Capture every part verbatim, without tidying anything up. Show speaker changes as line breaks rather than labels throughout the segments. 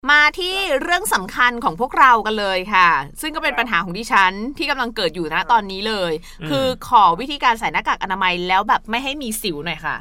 มาที่เรื่องสำคัญของพวกเรากันเลยค่ะซึ่งก็เป็นปัญหาของดิฉันที่กำลังเกิดอยู่ณตอนนี้เลยคือขอวิธีการใส่หน้ากากอนามัยแล้วแบบไม่ให้มีสิวหน่อยค่ะ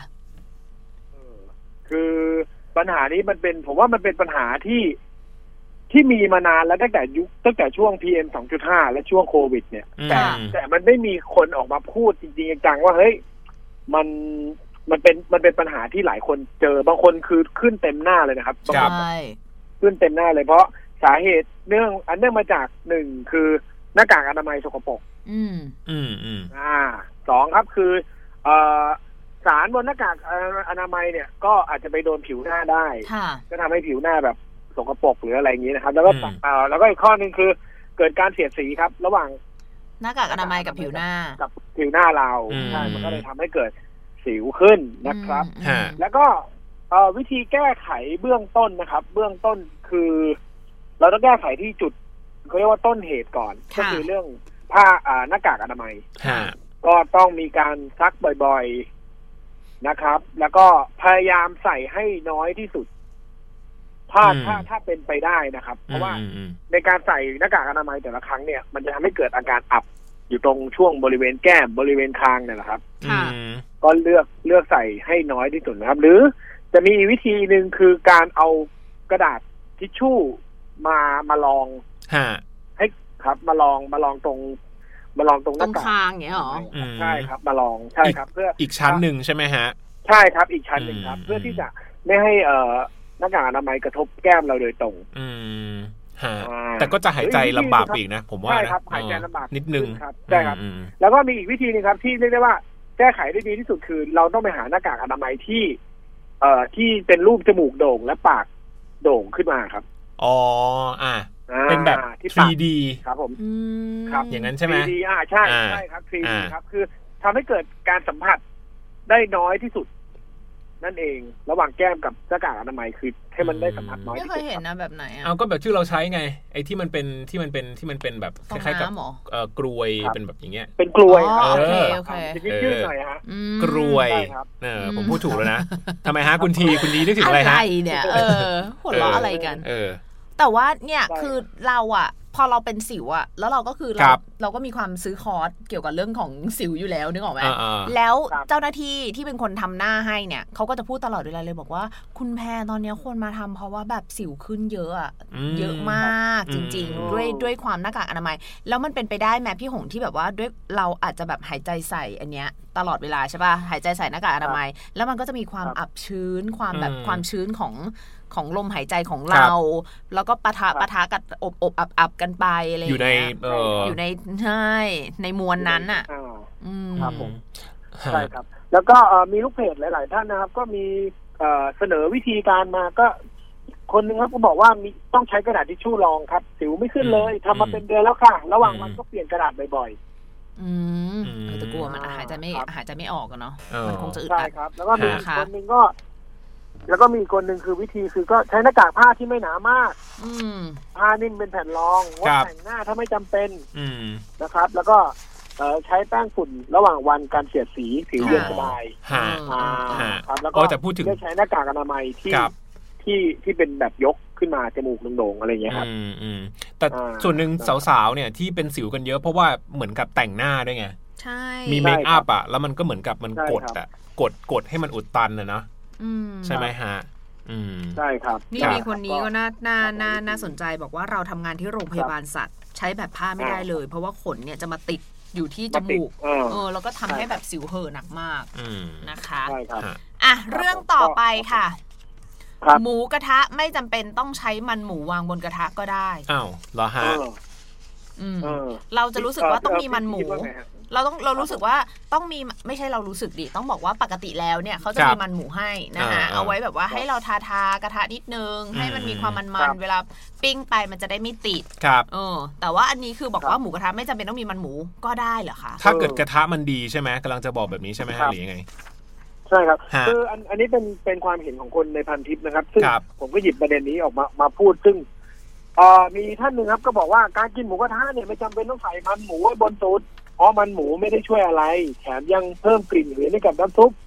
คือปัญหานี้มันเป็นผมว่ามันเป็นปัญหาที่ที่มีมานานแล้วตั้งแต่ยุคตั้งแต่ช่วง พี เอ็ม สองจุดห้า และช่วงโควิดเนี่ยแต่แต่มันไม่มีคนออกมาพูดจริงๆจังๆว่าเฮ้ยมันมันเป็นมันเป็นปัญหาที่หลายคนเจอบางคนคือขึ้นเต็มหน้าเลยนะครับ
ใช่
ขึ้นเต็มหน้าเลยเพราะสาเหตุเนื่องอันเนื่องมาจากหนึ่งคือหน้ากากอนามัยสกปรก
อืม
อืมอืม
อ่าสองครับคือเอ่อสารบนหน้ากากอนามัยเนี่ยก็อาจจะไปโดนผิวหน้าได้ก็ทำให้ผิวหน้าแบบสกปรกหรืออะไรอย่างนี้นะครับแล้วก็เอ่อแล้วก็อีกข้อนึงคือเกิดการเสียดสีครับระหว่าง
หน้ากากอนามัยกับผิวหน้า
กับผิวหน้าเราใช่มันก็เลยทำให้เกิดสิวขึ้นนะครับแล้วก็เอ่อวิธีแก้ไขเบื้องต้นนะครับเบื้องต้นคือเราต้องแก้ไขที่จุดเขาเรียกว่าต้นเหตุก่อนก็คือเรื่องผ้าอ่าหน้ากากอนามัยก็ต้องมีการซักบ่อยๆนะครับแล้วก็พยายามใส่ให้น้อยที่สุดถ้าถ้าถ้าเป็นไปได้นะครับเพราะว่าในการใส่หน้ากากอนามัยแต่ละครั้งเนี่ยมันจะทำให้เกิดอาการอับอยู่ตรงช่วงบริเวณแก้มบริเวณคางเนี่ยแหละครับก็เลือกเลือกใส่ให้น้อยที่สุดนะครับหรือจะมีวิธีหนึ่งคือการเอากระดาษทิชชู่มามาลองให้ครับมาลองมาลองตรงมาลองตรงหน้ากาก
ตรงคางเนี่ยหรอ
ใช่ครับมาลองใช่ครับเพื่อ
อีกชั้นหนึ่งใช่ไหมฮะ
ใช่ครับอีกชั้นหนึ่งครับเพื่อที่จะไม่ให้เอ่อหน้ากากอนามัยกระทบแก้มเราโดยตรง
อืมฮะแต่ก็จะหายใจลำบากอีกนะผมว่านะ
ใช่ครับหายใจลำบาก
นิดนึง
ครับใช่ครับแล้วก็มีอีกวิธีนึงครับที่เรียกได้ว่าแก้ไขได้ดีที่สุดคือเราต้องไปหาหน้ากากอนามัยที่เอ่อที่เป็นรูปจมูกโด่งและปากโด่งขึ้นมาครับ
อ๋ออ่าเป็นแบบ ทรี ดี
ครับผม
ครับอย่างนั้นใช่ไหม
ทรี ดี อ่าใช่ใช่ครับ ทรี ดี ครับคือทำให้เกิดการสัมผัสได้น้อยที่สุดนั่นเองระหว่างแก้มกับหน้ากากอนามัยคือให้มันได้สัมผัสน้อยที่สุด
ไม่เคยเห็นนะแบบไหนอ่ะ
เอาก็แบบที่เราใช้ไงไอ้ที่มันเป็นที่มันเป็นที่มันเป็นแบบคล้ายๆกับเอ่อกรวยเป็นแบบอย่างเงี้ย
เป็นกรวย
ครับโอเคโอเค
ยืดๆหน่อยฮะ
กรวยเออผมพูดถูกแล้วนะทำไมฮะคุณทีคุณดีนึกถึงอะไรฮะ
อะไรเนี่ยเออหัวเราะอะไรกันเออแต่ว่าเนี่ยคือเราอ่ะพอเราเป็นสิวอะแล้วเราก็คือเราเราก็มีความซื้อคอร์สเกี่ยวกับเรื่องของสิวอยู่แล้วนึกออกไหมแล้วเจ้าหน้าที่ที่เป็นคนทำหน้าให้เนี่ยเขาก็จะพูดตลอดเวลาเลยบอกว่าคุณแพรตอนนี้คนมาทำเพราะว่าแบบสิวขึ้นเยอะอะเยอะมากจริงๆด้วยด้วยความหน้ากากอนามัยแล้วมันเป็นไปได้แม้พี่หงที่แบบว่าด้วยเราอาจจะแบบหายใจใส่อันเนี้ยตลอดเวลาใช่ป่ะหายใจใส่หน้ากากอนามัยแล้วมันก็จะมีความอับชื้นความแบบความชื้นของของลมหายใจของเราแล้วก็ปะทะปะทะกับอบอบอับอับกันไปอะไรอย่างเงี้ยอยู่ในใช่ในมวลนั้นอ่ะ
ครับผมใช่ครับแล้วก็มีลูกเพจหลายๆท่านนะครับก็มีเสนอวิธีการมาก็คนนึงครับก็บอกว่ามีต้องใช้กระดาษทิชชู่รองครับสิวไม่ขึ้นเลยทำมาเป็นเดือนแล้วค่ะระหว่างวันก็เปลี่ยนกระดาษบ่อย
ๆอืมแต่กลัวมันหายใจไม่หายใจไม่ออกกันเนาะมันคงจะอึดอัด
ใช่ครับแล้วก็มีคนนึงก็แล้วก็มีคนหนึ่งคือวิธีคือก็ใช้หน้ากากผ้าที่ไม่หนามากผ้านิ่มเป็นแผ่นรองงดแต่งหน้าถ้าไม่จำเป็นนะครับแล้วก็ใช้แป้งฝุ่นระหว่างวันการเสียดสีผิวเย็นสบายครับแล้วก็ได้ใช้หน้ากากอนามัยที่ที่ที่เป็นแบบยกขึ้นมาจมูกโด่งๆอะไรอย่างเงี้ยครับ
แต่ส่วนหนึ่งสาวๆเนี่ยที่เป็นสิวกันเยอะเพราะว่าเหมือนกับแต่งหน้าด้วยไง
ใช่
มีเมคอัพอ่ะแล้วมันก็เหมือนกับมันกดอ่ะกดกดให้มันอุดตันนะเนาะใช่ไหมฮะ
ใช่ครับ
นี่มีคนนี้ก็น่าน่าน่าน่าสนใจบอกว่าเราทำงานที่โรงพยาบาลสัตว์ใช้แบบผ้าไม่ได้เลยเพราะว่าขนเนี่ยจะมาติดอยู่ที่จมูกเออแล้วก็ทำให้แบบสิวเห่อหนักมากนะคะ
ใช่ครับ
อ่ะเรื่องต่อไปค่ะหมูกระทะไม่จำเป็นต้องใช้มันหมูวางบนกระทะก็ได้
อ้าวเหรอฮะ
เราจะรู้สึกว่าต้องมีมันหมูเราต้องเรารู้สึกว่าต้องมีไม่ใช่เรารู้สึกดิต้องบอกว่าปกติแล้วเนี่ยเขาจะมีมันหมูให้นะคะเอาไว้แบบว่าให้เราทาทากระทะนิดนึงให้มันมีความมันๆเวลาปิ้งไปมันจะได้ไม่ติดเออแต่ว่าอันนี้คือบอกว่าหมูกระทะไม่จำเป็นต้องมีมันหมูก็ได้เหรอคะ
ถ้าเกิดกระทะมันดีใช่ไหมกำลังจะบอกแบบนี้ใช่ไหมฮะหรือยังไง
ใช่ครับคืออันอันนี้เป็นเป็นความเห็นของคนในพันทิปนะครับซึ่งผมก็หยิบประเด็นนี้ออกมามาพูดซึ่งเอ่อมีท่านหนึ่งครับก็บอกว่าการกินหมูกระทะเนี่ยไม่จำเป็นต้องใส่มันหมูไว้บนซุปเพราะมันหมูไม่ได้ช่วยอะไรแถมยังเพิ่มกลิ่นเหม็นให้กับน้ำซุป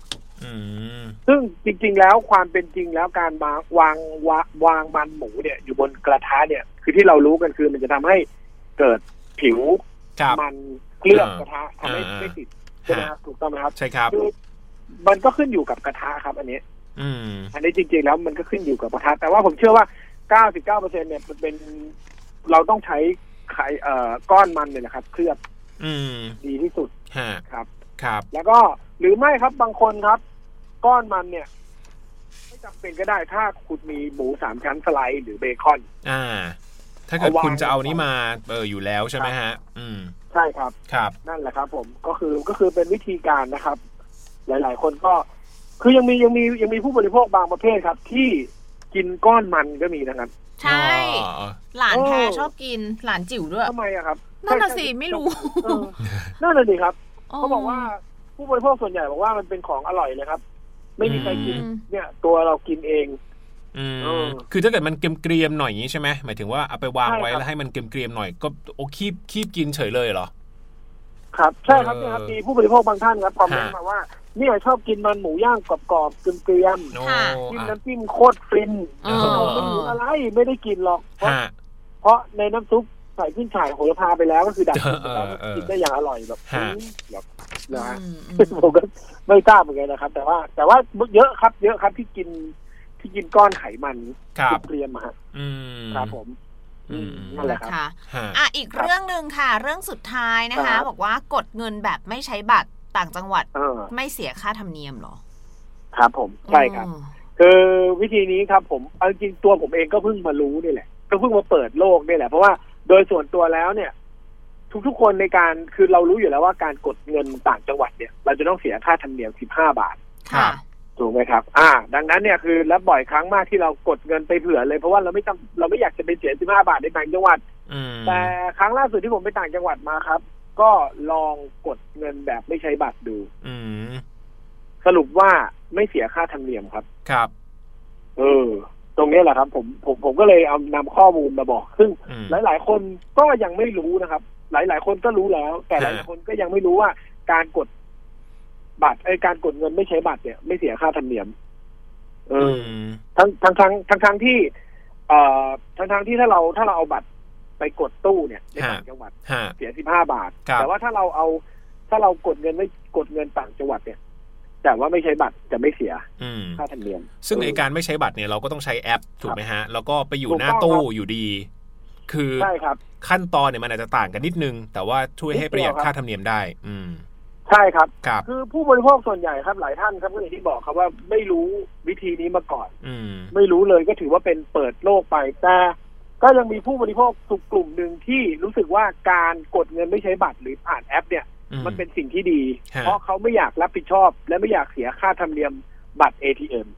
ซึ่งจริงๆแล้วความเป็นจริงแล้วการวางวางวางมันหมูเนี่ยอยู่บนกระทะเนี่ยคือที่เรารู้กันคือมันจะทำให้เกิดผิวมันเคลือบกระทะทำให้ไม่ติดใช่ไหมครับถูกต้องไหมครับ
ใช่ครับ
คือมันก็ขึ้นอยู่กับกระทะครับอันนี้อันนี้จริงๆแล้วมันก็ขึ้นอยู่กับกระทะแต่ว่าผมเชื่อว่า เก้าสิบเก้าเปอร์เซ็นต์ เนี่ยมันเป็นเราต้องใช้ไข่เอ่อก้อนมันเนี่ยนะครับเคลือบดีที่สุดครับ
ครับ
แล้วก็หรือไม่ครับบางคนครับก้อนมันเนี่ยไม่จำเป็นก็ได้ถ้าคุณมีหมูสามชั้นสไลด์หรือเบคอน
อ่าถ้าเกิดคุณจะเอานี้มาเอออยู่แล้วใช่ไหมฮะอืม
ใช่ครับ
ครับ
นั่นแหละครับผมก็คือก็คือเป็นวิธีการนะครับหลายๆคนก็คือยังมียังมียังมีผู้บริโภคบางประเภทครับที่กินก้อนมันก็มีนะครับ
ใช่หลานแท้ชอบกินหลานจิ๋วด้วย
ทำไมอะครับ
นั่นน่ะสิไม่รู้
นั่นน่ะสิครับเขาบอกว่าผู้บริโภคส่วนใหญ่บอกว่ามันเป็นของอร่อยเลยครับไม่มีใครกินเนี่ยตัวเรากินเอง
อืมคือถ้าเกิดมันเกรียมๆหน่อยอย่างนี้ใช่ไหมหมายถึงว่าเอาไปวางไว้แล้วให้มันเกรียมๆหน่อยก็โอ้คีบคีบกินเฉยเลยเหรอ
ครับใช่ครับเนี่ยครับมีผู้บริโภคบางท่านครับคอมเมนต์มาว่าเนี่ยชอบกินมันหมูย่างกรอบๆเกรียมๆกินน้ำจิ้มโคตรฟินมันหมูอะไรไม่ได้กินหรอกเพราะเพราะในน้ำซุปใส่ขึ้นฉ่ายโหระพาไปแล้วก็คือดับกินได้อย่างอร่อยแบบแบบนะผมก็ไม่ทราบเหมือนกันนะครับแต่ว่าแต่ว่าเยอะครับเยอะครับที่กินที่กินก้อนไขมันเกรียมๆครับครับผมนั่นแหละครับ
อ่ะอีกเรื่องนึงค่ะเรื่องสุดท้ายนะคะบอกว่ากดเงินแบบไม่ใช้บัตรต่างจังหวัดไม่เสียค่าธรรมเนียมหรอ
ครับผมใช่ครับคือวิธีนี้ครับผมเอาจริงตัวผมเองก็เพิ่งมารู้นี่แหละก็เพิ่งมาเปิดโลกนี่แหละเพราะว่าโดยส่วนตัวแล้วเนี่ยทุกๆคนในการคือเรารู้อยู่แล้วว่าการกดเงินต่างจังหวัดเนี่ยเราจะต้องเสียค่าธรรมเนียมสิบห้าบาท
ค่ะ
ถูกไหมครับอ่าดังนั้นเนี่ยคือแล้วบ่อยครั้งมากที่เรากดเงินไปเผื่อเลยเพราะว่าเราไม่จำเราไม่อยากจะไปเสียสิบห้าบาทในต่างจังหวัดแต่ครั้งล่าสุดที่ผมไปต่างจังหวัดมาครับก็ลองกดเงินแบบไม่ใช้บัตรดูสรุปว่าไม่เสียค่าธรรมเนียมครับ
ครับ
เออตรงนี้แหละครับผมผมผมก็เลยเอานำข้อมูลมาบอกซึ่งหลายๆคนก็ยังไม่รู้นะครับหลายๆคนก็รู้แล้วแต่หลายๆคนก็ยังไม่รู้ว่าการกดบัตรไอ้การกดเงินไม่ใช้บัตรเนี่ยไม่เสียค่าธรรมเนียมเออทั้งทั้งทั้งทั้งทั้งที่เอ่อทั้งทั้งที่ถ้าเราถ้าเราเอาบัตรไปกดตู้เนี่ยในต่างจังหวัดเสียสิบห้าบาทแต่ว่าถ้าเราเอาถ้าเรากดเงินไม่กดเงินต่างจังหวัดเนี่ยแต่ว่าไม่ใช้บัตรจะไม่เสียค่าธรรมเนียม
ซึ่งในการไม่ใช้บัตรเนี่ยเราก็ต้องใช้แอปถูกไหมฮะแล้วก็ไปอยู่หน้าตู้อยู่ดีคือ
ใช่ครับ
ขั้นตอนเนี่ยมันอาจจะต่างกันนิดนึงแต่ว่าช่วยให้ประหยัดค่าธรรมเนียมได้อืม
ใช่ครับคือผู้บริโภคส่วนใหญ่ครับหลายท่านครับก็อย่างที่บอกครับว่าไม่รู้วิธีนี้มาก่อน
อืม
ไม่รู้เลยก็ถือว่าเป็นเปิดโลกไปแต่ก็ยังมีผู้บริโภคสุกกลุ่มหนึ่งที่รู้สึกว่าการกดเงินไม่ใช้บัตรหรือผ่านแอปเนี่ยมันเป็นสิ่งที่ดีเพราะเขาไม่อยากรับผิดชอบและไม่อยากเสียค่าธรรมเนียมบัตร เอ ที เอ็ม